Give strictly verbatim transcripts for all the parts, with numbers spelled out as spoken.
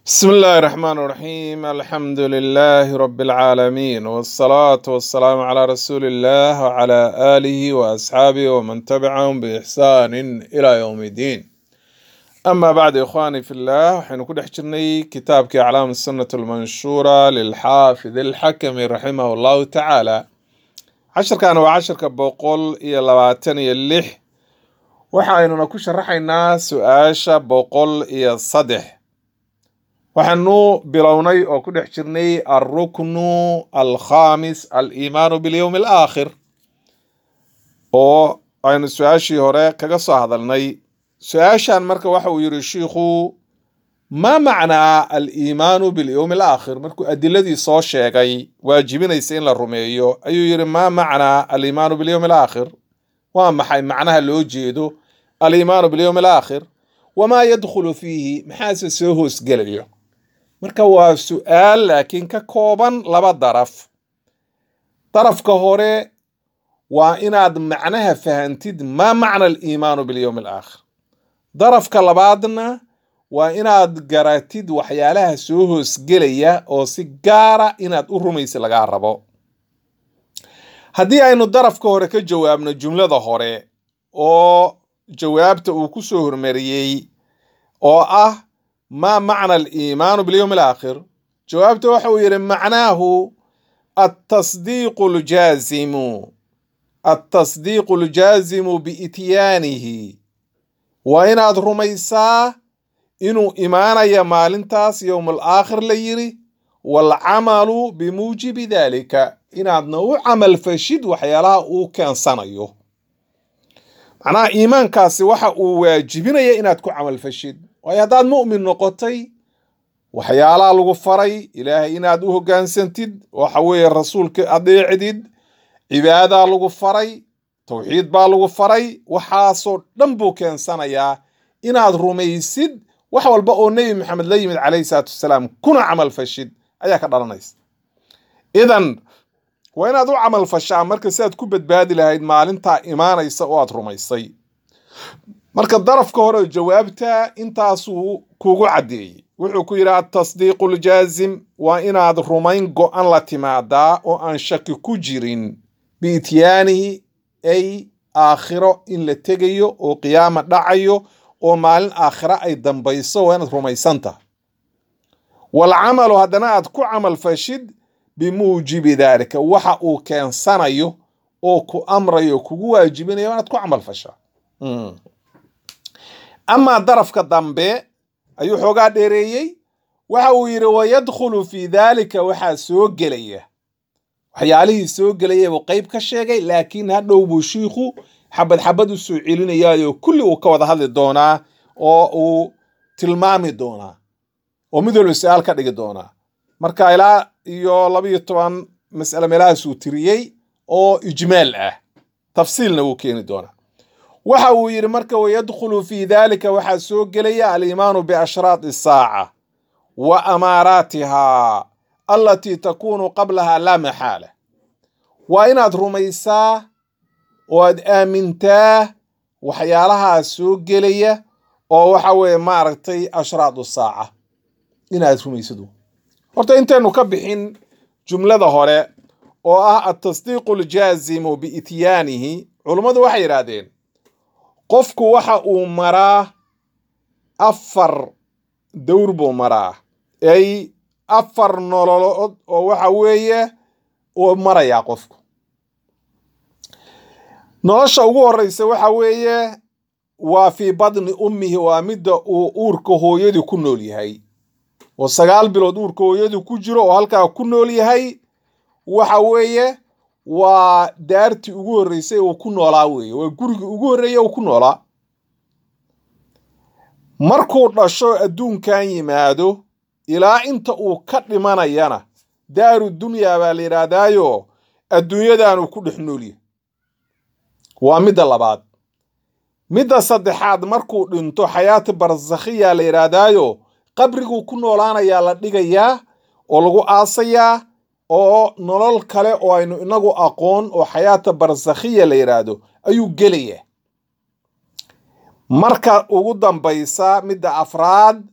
بسم الله الرحمن الرحيم الحمد لله رب العالمين والصلاة والسلام على رسول الله وعلى آله وأصحابه ومن تبعهم بإحسان إلى يوم الدين أما بعد إخواني في الله حين كل حجرني كتاب أعلام السنة المنشورة للحافظ الحكم رحمه الله تعالى عشر كان وعشر كبقول إلى لباتن يلح وحين نكوش رحينا سؤاشا بقول إلى صدح waxaanu bilownay oo ku dhex jirnay ar-ruknu al-khamis al-iimaanu bil-yawm al-aakhir oo aynu su-aashii hore kaga soo hadalnay su-aashan marka waxa uu yiri sheekhu ma macnaa al-iimaanu bil-yawm al-aakhir markuu adiladii soo sheegay waajibinaysa in la rumeeyo ayuu yiri ma macnaa al-iimaanu bil-yawm al-aakhir waa maxay macnaha loo jeedo al-iimaanu bil-yawm al-aakhir wama yadkhulu fihi maxaa soo hoos galayo marka waa su'aal laakiin ka kooban laba daraf darafka hore waa inaad macnaha fahantid ma macna al-iimaanu bil-yawm al-aakhir darafka labaadna waa inaad garatid waxyaalaha soo hoos gelaya oo si gaara inaad u rumaysid laga rabo haddii aynu darafka hore ka jawaabno jumlada hore oo jawaabta uu ku soo hormariyay oo ah ما معنى الإيمان باليوم الآخر؟ جوابته وحوير معناه التصديق الجازم التصديق الجازم بإتيانه وإن أدرو ميسا إنو إيمانا يمال تاس يوم الآخر ليري والعمل بموجب ذلك إن أدنو عمل فشد وحيالا أو كان صنعيه معناه إيمان كاسي وحا واجبين يا إن أدكو عمل فشد وياداد مؤمن نقطي وحيالا لغو فري إلهي إناد اوه قانسنتد وحوي الرسول كأضيع عديد عبادة لغو فري توحيد با لغو فري وحاسو دنبو كان سنيا إناد رميسد وحوال بقو النبي محمد ليمد عليه الصلاة والسلام كنا عمل فشد أياك دارنيس إذن وإناد عمل فشا مركز سياد كوبت بادي لهايد مالنتا إيمانا يساوات رميسي marka darafka hore jawaabta intaasuu kugu cadeeyay wuxuu ku yiraahdaa tasdiiqul jaazim waa inaad rumayn go'an la timaadaa oo aan shaki ku jirin biityaanihi ay aakhiro in la tegayo oo qiyaama dhacayo oo maalin aakhira ay dambayso waa inaad rumaysanta wal amalu hadana aad ku amal fashid bimuujibi dhalika waxa uu keensanayo oo ku amrayo kugu waajibinayo inaad ku amal fashaa mm. أما ضرف كدامبي أيو حوغا ديريي وحاو يري ويدخل في ذلك وحا سوق جليه وحياليه سوق جليه وقيب كشيغي لكن هادو بوشيخو حبد حبد السوعيلين يايو كل وكوضا هذا دونا او تلمامي دونا ومدلو السؤال كدغ دونا marka ila iyo laba iyo toban mas'ala meelaha soo tiriyay oo ijmaal ah tafsiilna uu keeni doona waxa uu yiri marka way yadkhulu fi dhalika waxa soo galaya al-iimaanu bi ashraat as-saa'a wa amaratiha allati takunu qablaha la mahala wa inaad rumaysaa oo aad aamintaa waxyaalaha soo galaya oo waxa weeye maaragtay ashraat as-saa'a inaad rumaysado horta intaanu ka bixin jumlada hore oo ah at-tasdiiqul jaazim bi ityaanihi culimadu waxay yiraahdeen qofku waxa uu maraa afar dawr buu maraa ay afar nololood oo waxa weeye oo maraya qofku nolosha ugu horeysa waxa weeye waa fi badni ummihi waa midda uu uurka hooyadii ku nool yahay oo sagaal bilood uurka hooyadii ku jiro oo halkaa ku nool yahay waxa weeye waa daartii ugu horeysay oo ku noolaa weeye waa guriga ugu horeeyay oo ku noolaa markuu dhasho adduunkan yimaado ilaa inta uu ka dhimanayana daaru dunya baa la yiraahdaayo adduunyadan uu ku dhex nool yahay waa midda labaad midda saddexaad markuu dhinto xayaat barzakhiya la yiraahdaayo qabrigu ku noolaanaya la dhigayaa oo lagu aasayaa oo nolol kale oo aynu inagu aqoon oo xayaata barzakhiya la yiraahdo ayuu gelaya marka ugu dambaysa midda afraad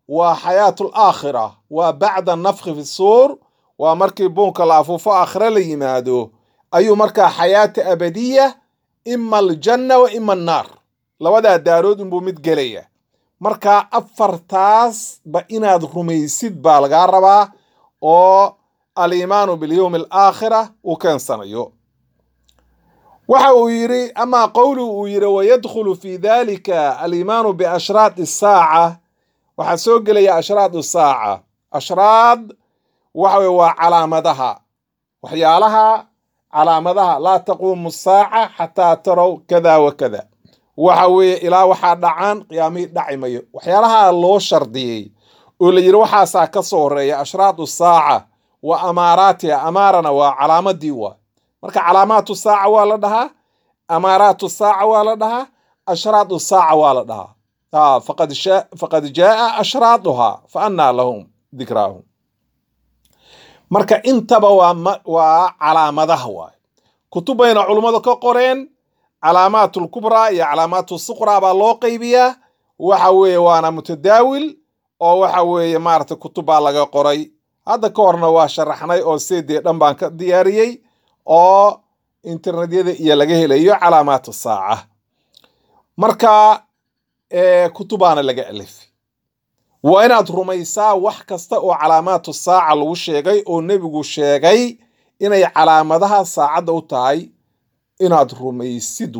waa xayaatul aakhira waa bacda nafkhi fi suur waa markii buunka la afuufo aakhira la yimaado ayuu markaa xayaata abadiya ima aljanna wa ima annaar labadaa daarood unbuu mid gelaya markaa afartaas ba inaad rumaysid baa lagaa rabaa oo aliimaanu bilyowmi alaakhira uu keensanayo waxa uu yidhi amaa qowlu uu yidhi wayadkhulu fi dalika aliimaanu biashraad isaaca waxaa soo gelaya ashraad isaaca ashraad waxa weye waa calaamadaha waxyaalaha calaamadaha laa taquumu saaca xataa tarow kada wa kada waxa weeye ilaa waxaa dhacaan qiyaamihii dhaci mayo waxyaalaha loo shardiyey oo la yidhi waxaasaa ka soo horeeya ashraadu saaca wa amaaraatiha amaarana waa calaamadii waa marka calaamaatu saaca waa la dhahaa amaaraatu saaca waa la dhahaa ashraadu saaca waa la dhahaa ah faqad sha faqad jaa ashraaduha fa annaa lahum dikraahum marka intaba waa waa calaamadaha waay kutubayna culummadu ka qoreen calaamaatul kubraa iyo calaamaatul suqraa baa loo qaybiyaa waxa weeye waana mutadaawil oo waxa weeye maaragtay kutub baa laga qoray hadda ka horna waa sharaxnay oo seedee dhan baan ka diyaariyey oo internetyada iyo laga helayo calaamaatu saaca marka kutubaana laga alifay waa inaad rumaysaa wax kasta oo calaamaatu saaca lagu sheegay oo nebigu sheegay inay calaamadaha saacadda u tahay inaad rumaysid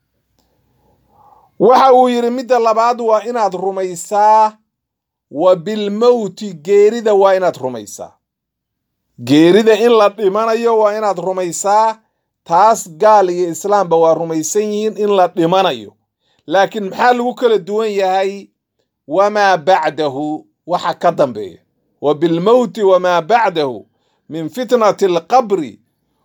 waxa uu yidhi midda labaad waa inaad rumaysaa wa bilmowti geerida waa inaad rumaysaa geerida in la dhimanayo waa inaad rumaysaa taas gaal iyo islaamba waa rumaysan yihiin in la dhimanayo laakiin maxaa lagu kala duwan yahay wamaa bacdahu waxa ka dambeeya wa bilmowti wamaa bacdahu min fitnati alqabri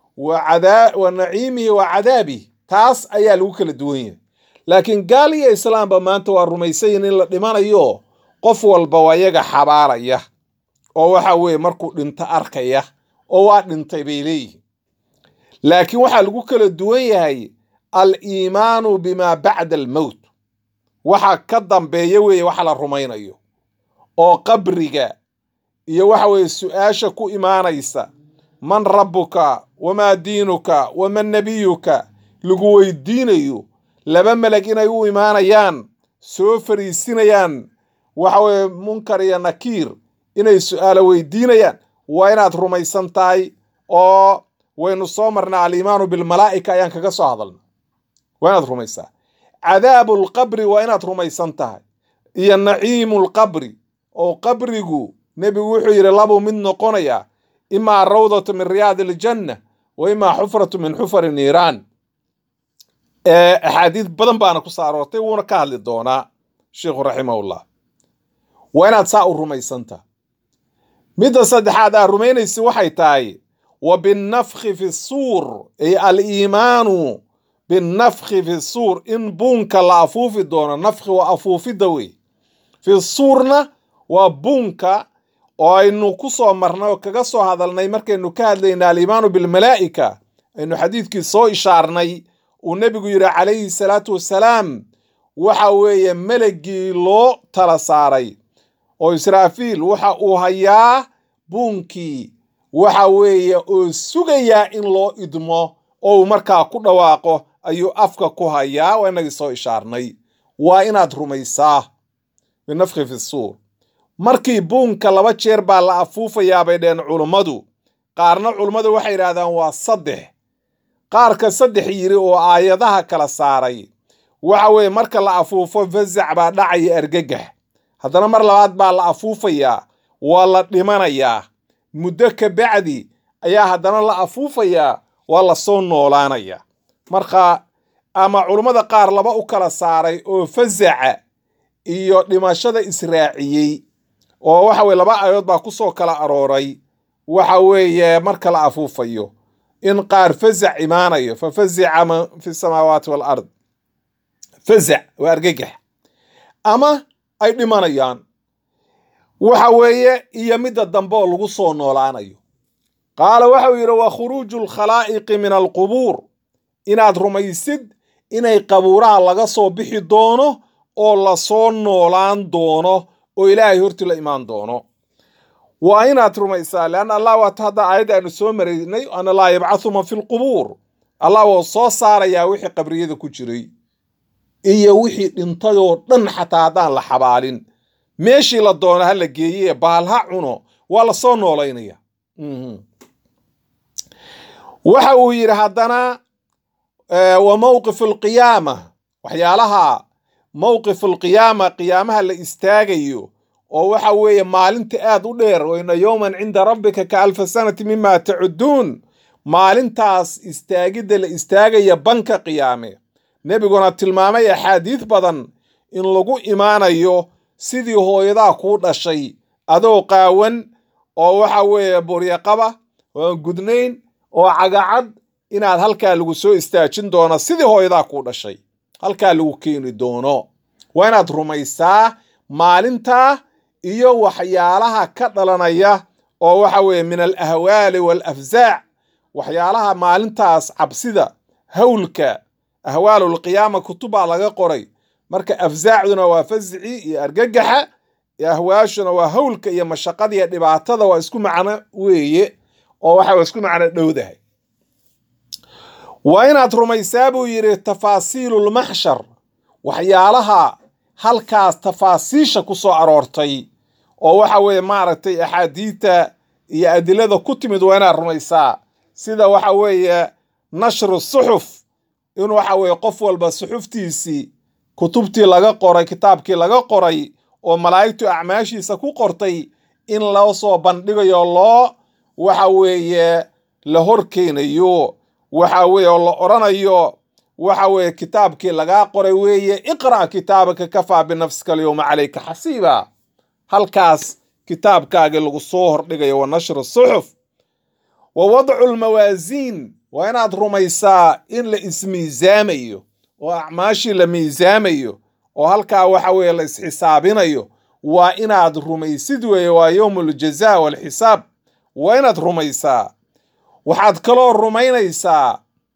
wa naciimihi wa cadaabihi taas ayaa lagu kala duwan yahay laakiin gaal iyo islaamba maanta waa rumaysan yihiin in la dhimanayo qof walba waa iyaga xabaaraya oo waxa weeye markuu dhinto arkaya oo waa dhintay bay leeyihiin laakiin waxaa lagu kala duwan yahay al-iimaanu bimaa bacda almowt waxa ka dambeeya weeye waxa la rumaynayo oo qabriga iyo waxa weeye su-aasha ku imaanaysa man rabbuka wamaa diinuka waman nabiyuka lagu weydiinayo laba melag inay u imaanayaan soo fariisinayaan waxa weeye munkar iyo nakiir inay su-aalo weydiinayaan waa inaad rumaysan tahay oo waynu soo marnaa aliimaanu bilmalaa'ika ayaan kaga soo hadalna waa inaad rumaysaa cadaabu lqabri waa inaad rumaysan tahay iyo naciimu lqabri oo qabrigu nebigu wuxuu yidhi labuu mid noqonaya imaa rawdatu min riyaadi aljanna wa imaa xufratu min xufari niiraan axaadiid badan baana ku soo aroortay wuuna ka hadli doonaa sheikhu raximahullah waa inaad saa u rumaysantaha midda saddexaad aad rumaynaysi waxay tahay wa binnafkhi fi suur ay aliimaanu binnafkhi fi suur in buunka la afuufi doono nafkhi waa afuufidda wey fi suurna waa buunka oo aynu ku soo marnay oo kaga soo hadalnay markaynu ka hadlayna aliimaanu bilmalaa'ika aynu xadiidkii soo ishaarnay uu nebigu yidhi calayhi salaatu wassalaam waxa weeye melagii loo tala saaray oo israafiil waxa uu hayaa buunkii waxa weeye oo sugayaa in loo idmo oo uu markaa ku dhawaaqo ayuu afka ku hayaa waa inagii soo ishaarnay waa inaad rumaysaa binafkhi fi suur markii buunka laba jeer baa la afuufayaa bay dheen culummadu qaarna culummadu waxay yidhaahdaan waa saddex qaarka saddex yiri oo aayadaha kala saaray waxa weeye marka la afuufo fazac baa dhacaya argagax haddana mar labaad baa la afuufayaa waa la dhimanayaa muddo ka bacdi ayaa haddana la afuufayaa waa la soo noolaanaya marka ama culummada qaar laba u kala saaray oo fazaca iyo dhimashada israaciyey oo waxa weye laba aayood baa ku soo kala arooray waxa weeye marka la afuufayo in qaar fazac imaanayo fa fazica man fi samaawaati walard fazac waa argagax ama ay dhimanayaan waxa weeye iyo midda dambe oo lagu soo noolaanayo qaala waxau yidhi wa khuruuju alkhalaa'iqi min alqubuur inaad rumaysid inay qabuuraha laga soo bixi doono oo lasoo noolaan doono oo ilaahay hortii la imaan doono waa inaad rumaysaa leanna allah waata hadda aayadda aanu soo maraynay ana laa yabcathu man fi lqubuur allah wuu soo saarayaa wixii qabriyada ku jiray iyo wixii dhintay oo dhan xataa haddaan la xabaalin meeshii la doono ha la geeyee baal ha cuno waa la soo noolaynaya waxa uu yidhi haddana wa mawqifu alqiyaama waxyaalaha mawqifu alqiyaama qiyaamaha la istaagayo oo waxa weeye maalinta aad u dheer wayna yowman cinda rabbika ka alfa sanati mima tacuduun maalintaas istaagidda la istaagaya banka qiyaame nebiguna tilmaamay axaadiid badan in lagu imaanayo sidii hooyadaa kuu dhashay adoo qaawan oo waxa weeye buryaqaba oo gudnayn oo cagacad inaad halkaa lagu soo istaajin doono sidii hooyadaa kuu dhashay halkaa lagu keeni doono waa inaad rumaysaa maalintaa iyo waxyaalaha ka dhalanaya oo waxa weeye min alahwaali waalafzaac waxyaalaha maalintaas cabsida hawlka ahwaalulqiyaama kutubaa laga qoray marka afzaacduna waa fasci iyo argagaxa ahwaashuna waa hawlka iyo mashaqada iyo dhibaatada waa isku macno weeye oo waxa waa isku macno dhowdahay waa inaad rumaysaa buu yidhi tafaasiilulmaxshar waxyaalaha halkaas tafaasiisha ku soo aroortay oo waxa weeye maaragtay axaadiidta iyo adilada ku timid waa inaad rumaysaa sida waxa weeye nashru suxuf in waxa weeye qof walba suxuftiisii kutubtii laga qoray kitaabkii laga qoray oo malaa'igtu acmaashiisa ku qortay in loo soo bandhigayo loo waxa weeye la horkeenayo waxa weeye oo la oranayo waxa weeye kitaabkii lagaa qoray weeye iqra' kitaabaka kafaa binafsika alyawma calayka xasiiba halkaas kitaabkaagii lagu soo hordhigayo wa nashru suxuf wa wadcu lmawaasiin waa inaad rumaysaa in la ismiisaamayo oo acmaashii la miisaamayo oo halkaa waxa weeye la isxisaabinayo waa inaad rumaysid weeye waa yowmuljazaa walxisaab waa inaad rumaysaa waxaad kaloo rumaynaysaa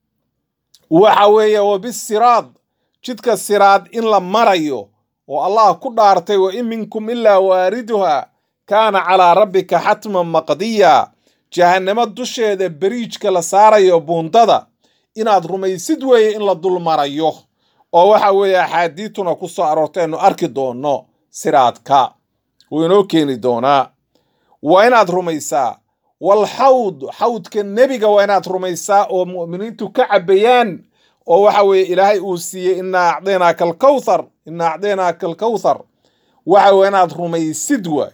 waxa weeye wabisiraad jidka siraad in la marayo oo allah ku dhaartay wa in minkum ilaa waariduha kaana calaa rabbika xatman maqdiya jahannamo dusheeda beriijka la saarayo buundada inaad rumaysid weeye in la dul marayo oo waxa weeye axaadiituna ku soo aroortaynu arki doonno siraadka wuu inoo keeni doonaa waa inaad rumaysaa walxawd xawdka nebiga waa inaad rumaysaa oo mu'miniintu ka cabbayaan oo waxa weeye ilaahay uu siiyey inaa acdaynaaka alkawthar inaa acdaynaaka alkawthar waxa weye inaad rumaysid waay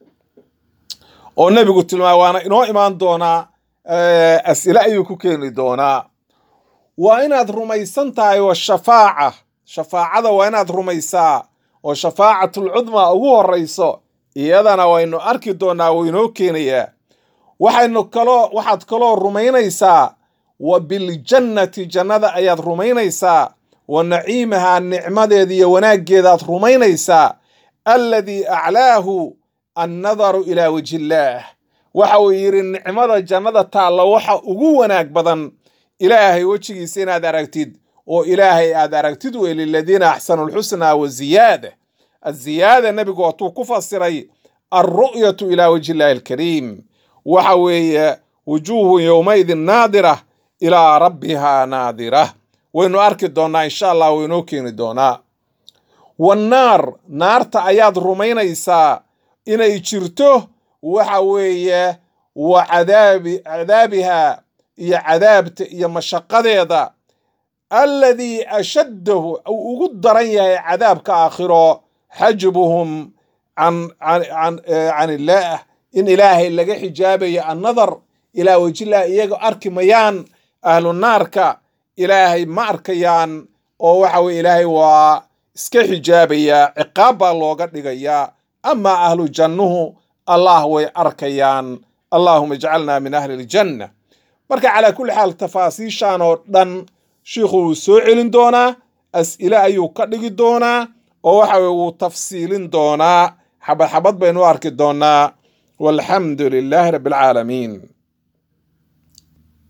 oo nebigu tilmaamay waana inoo imaan doonaa as'ile ayuu ku keeni doonaa waa inaad rumaysan tahay washafaaca shafaacada waa inaad rumaysaa oo shafaacatlcudmaa ugu horayso iyadana waynu arki doonaa wuu inoo keenayaa waxaynu kaloo waxaad kaloo rumaynaysaa wa biljannati jannada ayaad rumaynaysaa wa naciimahaa nicmadeeda iyo wanaaggeedaad rumaynaysaa alladii aclaahu annadaru ilaa wajhi illaah waxa uu yidhi nicmada jannada taalla waxa ugu wanaag badan ilaahay wejigiisa inaad aragtid oo ilaahay aad aragtid wey liladiina axsanu lxusnaa wa ziyaada aziyaada nebigu waatuu ku fasiray alru'yatu ilaa wajhi illaahi alkariim waxa weeye wujuuhun yowmaidin naadira ilaa rabbihaa naadira waynu arki doonnaa insha allah waynoo keeni doonaa wannaar naarta ayaad rumaynaysaa inay jirto waxa weeye wa cadaabi cadaabihaa iyo cadaabta iyo mashaqadeeda alladii ashaddahu uu ugu daran yahay cadaabka aakhiro xajbuhum can can can illaah in ilaahay laga xijaabayo annadar ilaa wajillah iyaga arki mayaan ahlu naarka ilaahay ma arkayaan oo waxa weye ilaahay waa iska xijaabayaa ciqaab baa looga dhigayaa amaa ahlu jannuhu allah way arkayaan allaahuma ijcalnaa min ahli iljanna marka calaa kulli xaal tafaasiishaan oo dhan shiikhu wuu soo celin doonaa as'ile ayuu ka dhigi doonaa oo waxa weye wuu tafsiilin doonaa xabad xabad baynu arki doonaa والحمد لله رب العالمين.